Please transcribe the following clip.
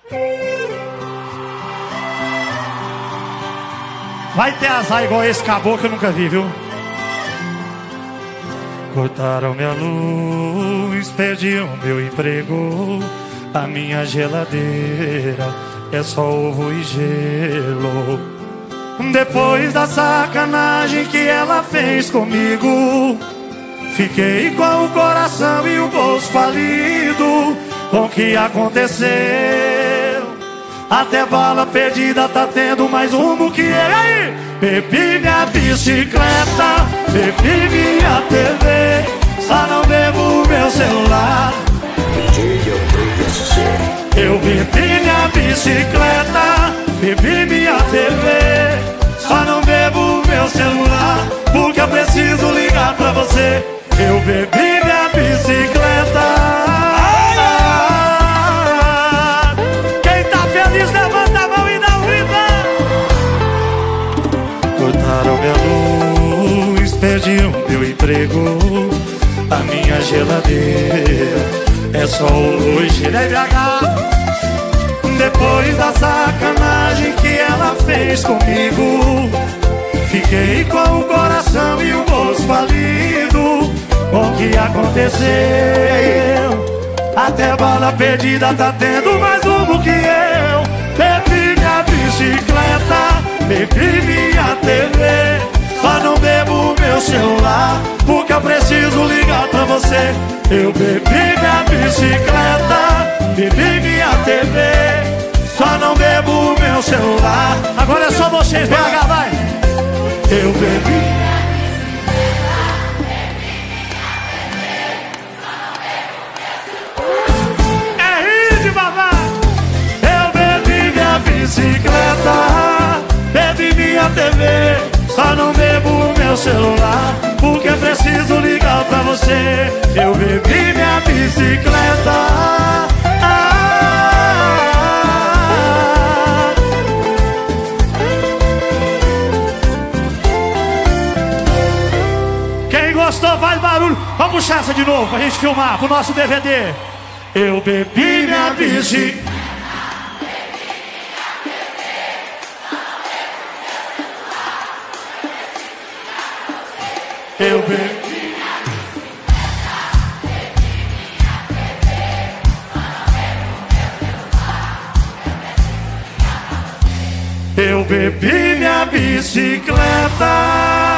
Vai ter azar igual esse caboclo que eu nunca vi, viu? Cortaram minha luz, perdi o meu emprego. A minha geladeira é só ovo e gelo. Depois da sacanagem que ela fez comigo, fiquei com o coração e o bolso falido. Com o que aconteceu? Até bala perdida tá tendo mais rumo que ele. Aí, bebi minha bicicleta, bebi minha TV, só não bebo meu celular. Eu bebi minha bicicleta, bebi minha TV, só não bebo meu celular, porque eu preciso ligar pra você. Eu bebi minha bicicleta. Quem tá feliz levanta a mão e dá um grito. Cortaram minha luz, perdi o meu emprego. A minha geladeira é só hoje, né, BH? Depois da sacanagem que ela fez comigo, fiquei com o coração e o bolso falido. Com o que aconteceu? Até bala perdida tá tendo mais rumo que eu. Bebi minha bicicleta, bebi minha TV, só não bebo meu celular, porque eu preciso ligar pra você. Eu bebi minha bicicleta, bebi minha TV, só não bebo meu celular. Agora é só vocês, BH, vai! Eu bebi. Bicicleta, bebi minha TV, só não bebo meu celular, porque eu preciso ligar pra você. Eu bebi minha bicicleta. Quem gostou faz barulho. Vamos puxar essa de novo pra gente filmar pro nosso DVD. Eu bebi minha bicicleta. Eu bebi. Eu bebi minha bicicleta.